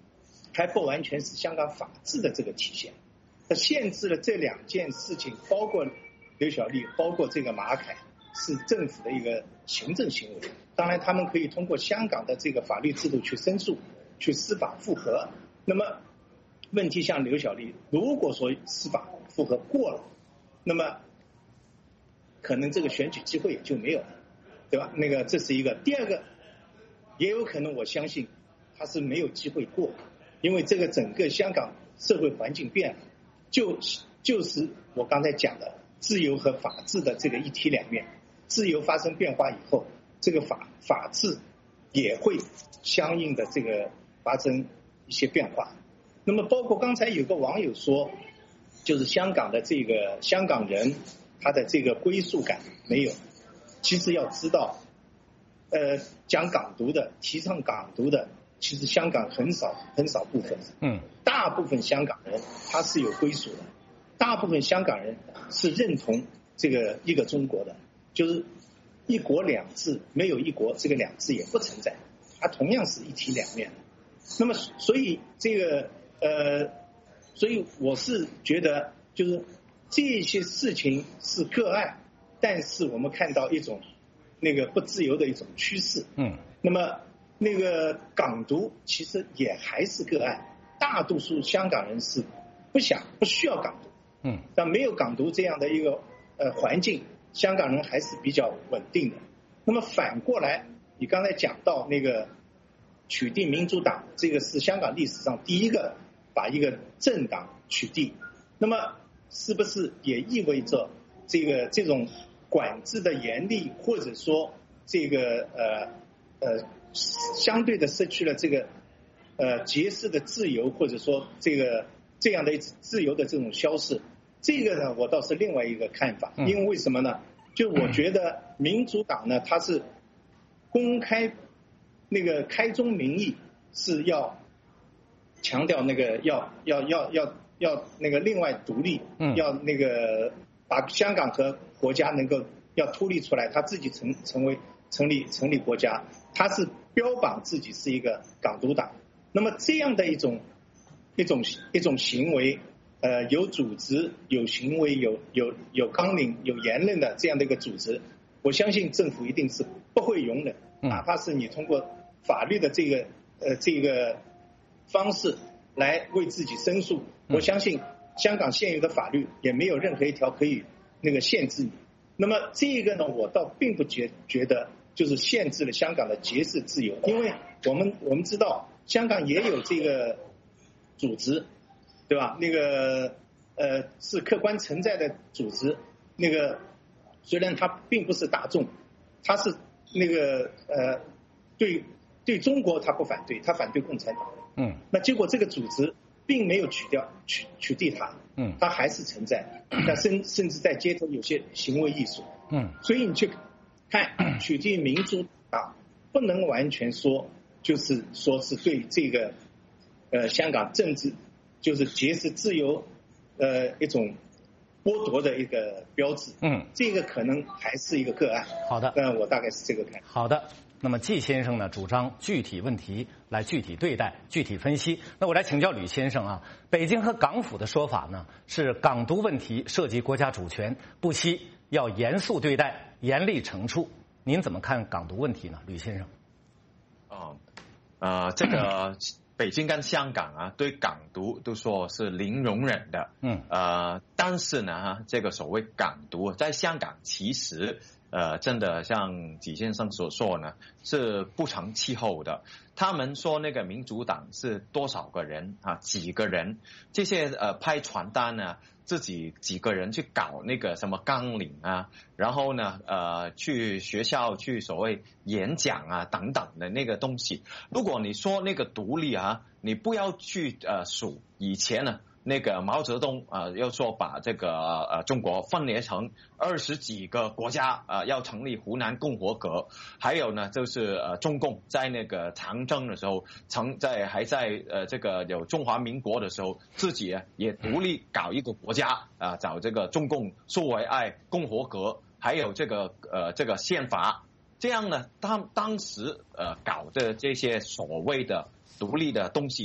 还不完全是香港法治的这个体现。它限制了这两件事情，包括刘小丽，包括这个马凯，是政府的一个行政行为。当然，他们可以通过香港的这个法律制度去申诉，去司法复核。那么，问题像刘小丽，如果说司法复核过了，那么可能这个选举机会也就没有了，对吧？那个这是一个。第二个，也有可能我相信他是没有机会过，因为这个整个香港社会环境变了。就就是我刚才讲的自由和法治的这个一体两面，自由发生变化以后，这个法法治也会相应的这个发生一些变化。那么包括刚才有个网友说，就是香港的这个香港人他的这个归属感没有。其实要知道，呃，讲港独的、提倡港独的，其实香港很少很少部分。 嗯。 大部分香港人他是有归属的，大部分香港人是认同这个一个中国的，就是一国两制，没有一国这个两制也不存在，它同样是一体两面。那么所以这个呃，所以我是觉得就是这些事情是个案，但是我们看到一种那个不自由的一种趋势。 嗯。 那么那个港独其实也还是个案。大多数香港人是不想不需要港独， 嗯， 但没有港独这样的一个呃环境，香港人还是比较稳定的。那么反过来，你刚才讲到那个取缔民主党，这个是香港历史上第一个把一个政党取缔，那么是不是也意味着这个这种管制的严厉，或者说这个呃呃相对的失去了这个呃，结社的自由，或者说这个这样的自由的这种消逝，这个呢，我倒是另外一个看法。因为为什么呢？就我觉得民主党呢，它是公开那个开宗明义是要强调那个要要要要要那个另外独立，要那个把香港和国家能够要脱离出来，他自己成成为成立成立国家，他是标榜自己是一个港独党。那么这样的一种一种一种行为，呃，有组织、有行为、有有有纲领、有言论的这样的一个组织，我相信政府一定是不会容忍，哪怕是你通过法律的这个呃这个方式来为自己申诉，我相信香港现有的法律也没有任何一条可以那个限制你。那么这个呢，我倒并不觉觉得就是限制了香港的结社自由，因为我们我们知道。香港也有这个组织，对吧？那个呃是客观存在的组织，那个虽然它并不是大众，它是那个呃对对中国它不反对，它反对共产党。 嗯。那结果这个组织并没有取掉取取缔它，嗯，它还是存在，但甚甚至在街头有些行为艺术。 嗯。 所以你去看取缔民主党，不能完全说。就是说是对这个呃香港政治就是结社自由呃一种剥夺的一个标志， 嗯， 这个可能还是一个个案。 好的， 嗯，我大概是这个看。 好的，那么季先生呢主张具体问题来具体对待、具体分析。那我来请教吕先生啊，北京和港府的说法呢是港独问题涉及国家主权，不惜要严肃对待、严厉惩处。您怎么看港独问题呢，吕先生？ 哦，呃，这个北京跟香港啊，对港独都说是零容忍的。 嗯。 呃，但是呢，这个所谓港独在香港其实呃，真的像季先生所说呢，是不成气候的。他们说那个民主党是多少个人啊？几个人？这些呃拍传单呢，自己几个人去搞那个什么纲领啊，然后呢呃去学校去所谓演讲啊等等的那个东西。如果你说那个独立啊，你不要去呃数以前呢。那个毛泽东啊、呃，要说把这个呃中国分裂成二十几个国家啊、呃，要成立湖南共和国，还有呢就是呃中共在那个长征的时候，曾在还在呃这个有中华民国的时候，自己啊也独立搞一个国家啊、呃，找这个中共苏维埃共和国，还有这个呃这个宪法，这样呢，当当时呃搞的这些所谓的独立的东西。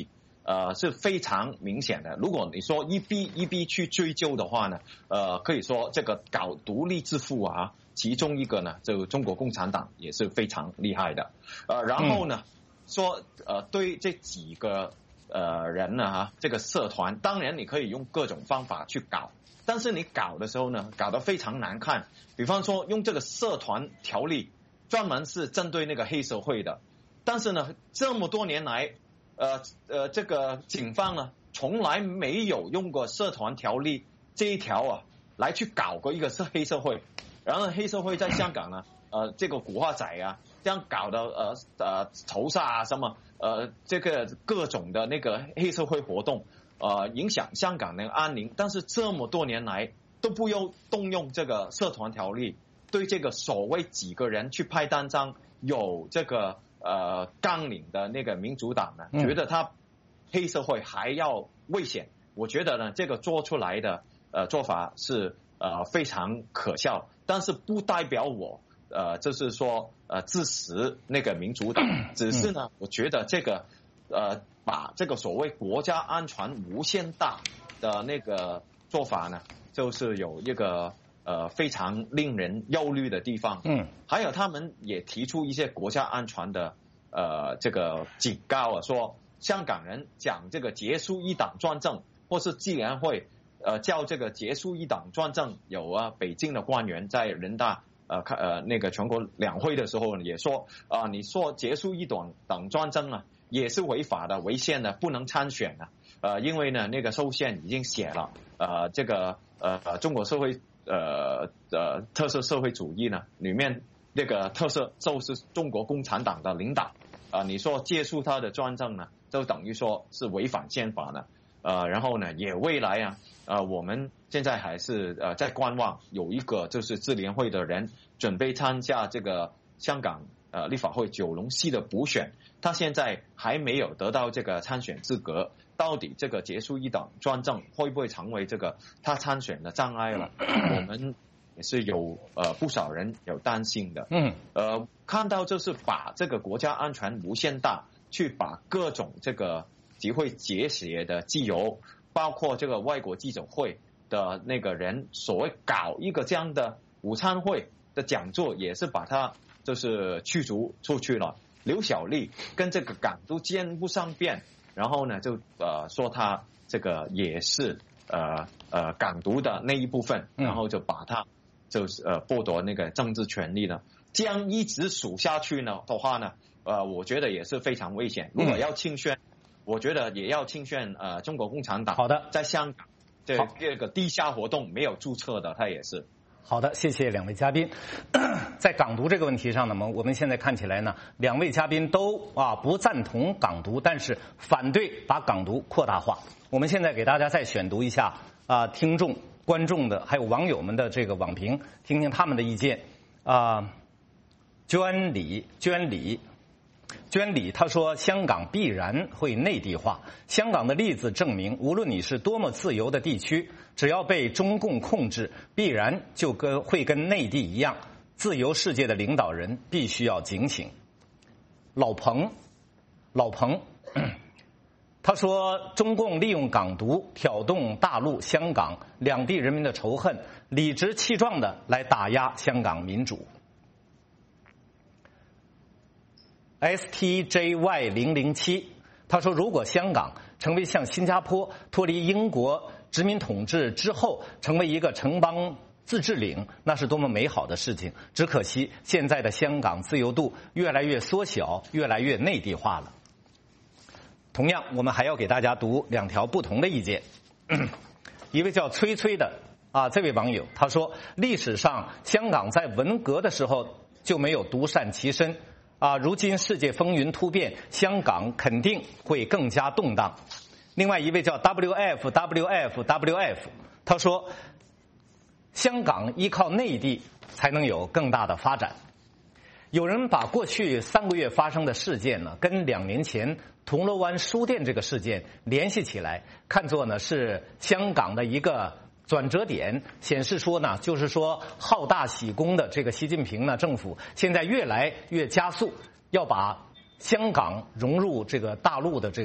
呃是非常明显的。如果你说一逼一逼去追究的话呢，呃，可以说这个搞独立之父啊，其中一个呢，就中国共产党也是非常厉害的。呃，然后呢，嗯、说呃对这几个呃人呢哈，这个社团，当然你可以用各种方法去搞，但是你搞的时候呢，搞得非常难看。比方说用这个社团条例，专门是针对那个黑社会的，但是呢，这么多年来。呃呃，这个警方呢，从来没有用过社团条例这一条啊，来去搞过一个是黑社会。然后黑社会在香港呢，呃，这个古惑仔啊，这样搞的呃呃仇杀啊什么，呃这个各种的那个黑社会活动，呃影响香港的安宁。但是这么多年来都不用动用这个社团条例，对这个所谓几个人去拍单张有这个。呃，纲领的那个民主党呢，觉得他黑社会还要危险。我觉得呢，这个做出来的呃做法是呃非常可笑，但是不代表我呃就是说呃支持那个民主党，只是呢，我觉得这个呃把这个所谓国家安全无限大的那个做法呢，就是有一个。呃，非常令人忧虑的地方。嗯，还有他们也提出一些国家安全的呃这个警告啊，说香港人讲这个结束一党专政，或是既然会呃叫这个结束一党专政，有啊北京的官员在人大呃看呃那个全国两会的时候也说啊、呃，你说结束一党党专政啊，也是违法的、违宪的，不能参选的。呃，因为呢那个修宪已经写了，呃这个呃中国社会。呃呃，特色社会主义呢，里面那个特色就是中国共产党的领导啊、呃，你说结束他的专政呢，就等于说是违反宪法呢。呃，然后呢，也未来啊，呃，我们现在还是呃在观望，有一个就是支联会的人准备参加这个香港呃立法会九龙西的补选，他现在还没有得到这个参选资格。到底这个结束一党专政会不会成为这个他参选的障碍了？我们也是有呃不少人有担心的。嗯，呃，看到就是把这个国家安全无限大，去把各种这个集会结社的自由，包括这个外国记者会的那个人，所谓搞一个这样的午餐会的讲座，也是把它就是驱逐出去了。刘小丽跟这个港督兼不上辩。然后呢，就呃说他这个也是呃呃港独的那一部分，然后就把他就是呃剥夺那个政治权利呢，这样一直数下去呢的话呢，呃我觉得也是非常危险。如果要清算，我觉得也要清算呃中国共产党。好的，在香港这这个地下活动没有注册的，他也是。 好的，谢谢两位嘉宾。在港独这个问题上呢，我们现在看起来呢，两位嘉宾都啊不赞同港独，但是反对把港独扩大化。我们现在给大家再选读一下啊听众、观众的还有网友们的这个网评，听听他们的意见。啊，娟李娟李娟李他说，香港必然会内地化。香港的例子证明，无论你是多么自由的地区，只要被中共控制，必然就跟会跟内地一样。自由世界的领导人必须要警醒。老彭，老彭，他说，中共利用港独挑动大陆、香港两地人民的仇恨，理直气壮的来打压香港民主。S T J Y 零零七，他说，如果香港成为像新加坡脱离英国殖民统治之后成为一个城邦自治领，那是多么美好的事情。只可惜现在的香港自由度越来越缩小，越来越内地化了。同样，我们还要给大家读两条不同的意见。一位叫崔崔的啊，这位网友他说，历史上香港在文革的时候就没有独善其身啊，如今世界风云突变，香港肯定会更加动荡。另外一位叫 W F W F W F， 他说，香港依靠内地才能有更大的发展。有人把过去三个月发生的事件呢，跟两年前铜锣湾书店这个事件联系起来，看作呢是香港的一个转折点，显示说呢，就是说好大喜功的这个习近平呢政府现在越来越加速，要把香港融入这个大陆的这个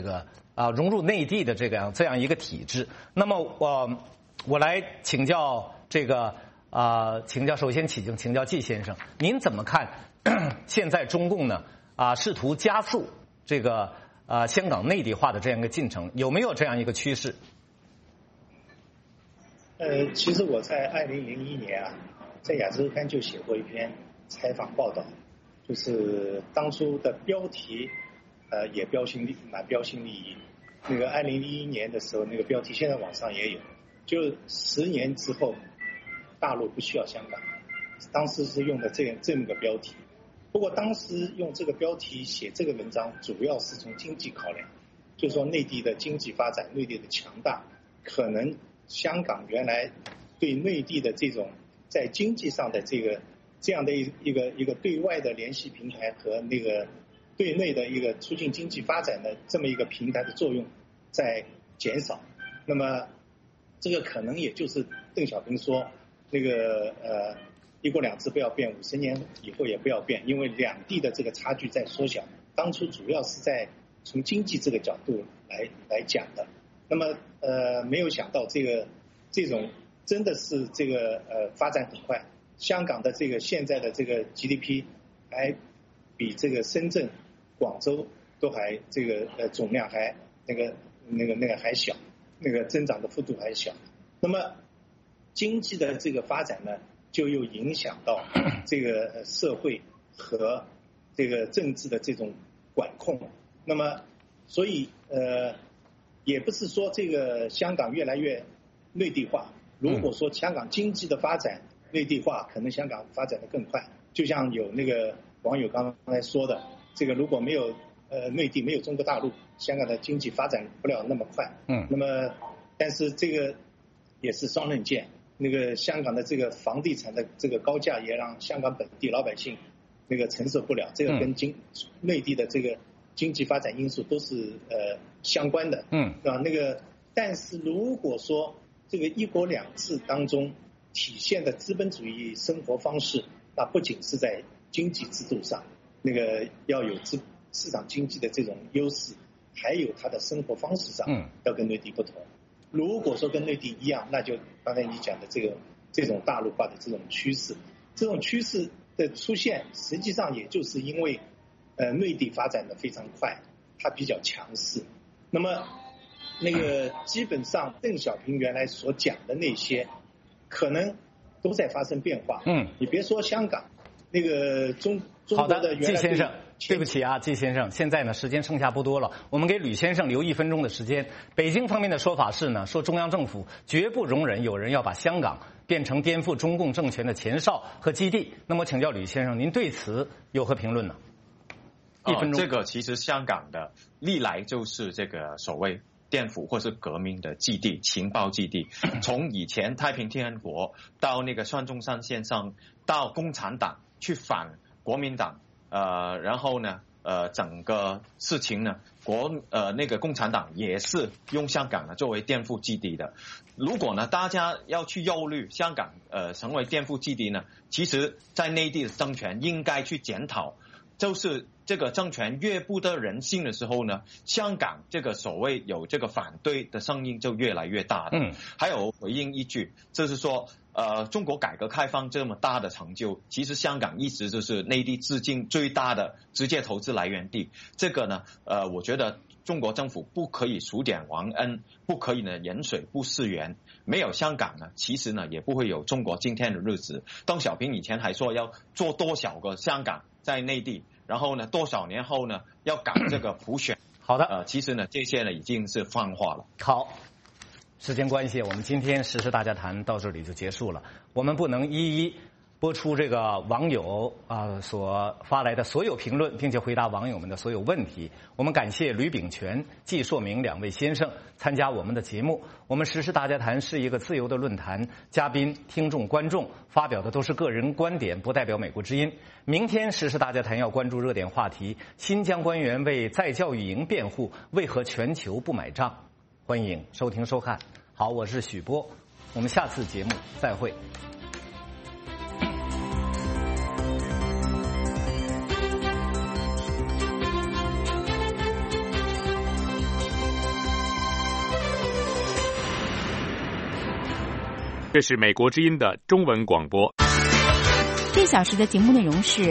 啊融入内地的这个这样一个体制。那么我我来请教这个啊、呃，请教首先请请教季先生，您怎么看现在中共呢啊试图加速这个啊、呃、香港内地化的这样一个进程，有没有这样一个趋势？ 呃，其实我在二零零一年啊，在亚洲刊就写过一篇采访报道，就是当初的标题，呃，也标新立蛮标新立异。那个二零零一年的时候，那个标题现在网上也有，就十年之后，大陆不需要香港。当时是用的这样这么个标题。不过当时用这个标题写这个文章，主要是从经济考量，就是说内地的经济发展、内地的强大，可能香港原来对内地的这种在经济上的这个这样的一一个一个对外的联系平台和那个对内的一个促进经济发展的这么一个平台的作用在减少。那么这个可能也就是邓小平说那个呃一国两制不要变，五十年以后也不要变，因为两地的这个差距在缩小。当初主要是在从经济这个角度来来讲的。那么呃没有想到这个这种真的是这个呃发展很快，香港的这个现在的这个 G D P 还比这个深圳、广州都还这个呃总量还那个那个那个还小，那个增长的幅度还小。那么经济的这个发展呢，就又影响到这个社会和这个政治的这种管控。那么所以呃也不是说这个香港越来越内地化，如果说香港经济的发展内地化，可能香港发展的更快。就像有那个网友刚才说的，这个如果没有呃内地没有中国大陆，香港的经济发展不了那么快。嗯。那么但是这个也是双刃剑，那个香港的这个房地产的这个高价也让香港本地老百姓那个承受不了，这个跟经内地的这个经济发展因素都是呃相关的。嗯。啊，那个但是如果说这个一国两制当中体现的资本主义生活方式，那不仅是在经济制度上那个要有资市场经济的这种优势，还有它的生活方式上要跟内地不同。如果说跟内地一样，那就刚才你讲的这个这种大陆化的这种趋势，这种趋势的出现，实际上也就是因为呃内地发展的非常快，它比较强势。那么那个基本上邓小平原来所讲的那些，可能都在发生变化。嗯，你别说香港，那个中中国的原来。 季先生，对不起啊，季先生，现在呢时间剩下不多了，我们给吕先生留一分钟的时间。北京方面的说法是呢，说中央政府绝不容忍有人要把香港变成颠覆中共政权的前哨和基地。那么请教吕先生，您对此有何评论呢？一分钟。 呃、这个其实香港的历来就是这个所谓颠覆或是革命的基地、情报基地，从以前太平天国到那个孙中山先生，到共产党去反国民党，呃，然后呢，呃，整个事情呢，国呃那个共产党也是用香港呢作为颠覆基地的。如果呢大家要去忧虑香港呃成为颠覆基地呢，其实在内地的政权应该去检讨。就是这个政权越不得人心的时候呢，香港这个所谓有这个反对的声音就越来越大的。嗯，还有回应一句，就是说，呃，中国改革开放这么大的成就，其实香港一直就是内地资金最大的直接投资来源地。这个呢，呃，我觉得中国政府不可以数典忘恩，不可以呢饮水不思源。没有香港呢，其实呢也不会有中国今天的日子。邓小平以前还说要做多少个香港在内地，然后呢多少年后呢要搞这个普选。 好的， 呃，其实呢这些呢已经是泛化了。 好，时间关系，我们今天时事大家谈到这里就结束了。我们不能一一播出这个网友啊、呃、所发来的所有评论，并且回答网友们的所有问题。我们感谢吕秉权、季硕明两位先生参加我们的节目。我们时事大家谈是一个自由的论坛，嘉宾、听众、观众发表的都是个人观点，不代表美国之音。明天时事大家谈要关注热点话题：新疆官员为再教育营辩护，为何全球不买账？欢迎收听收看。好，我是许波，我们下次节目再会。 这是美国之音的中文广播。 这小时的节目内容是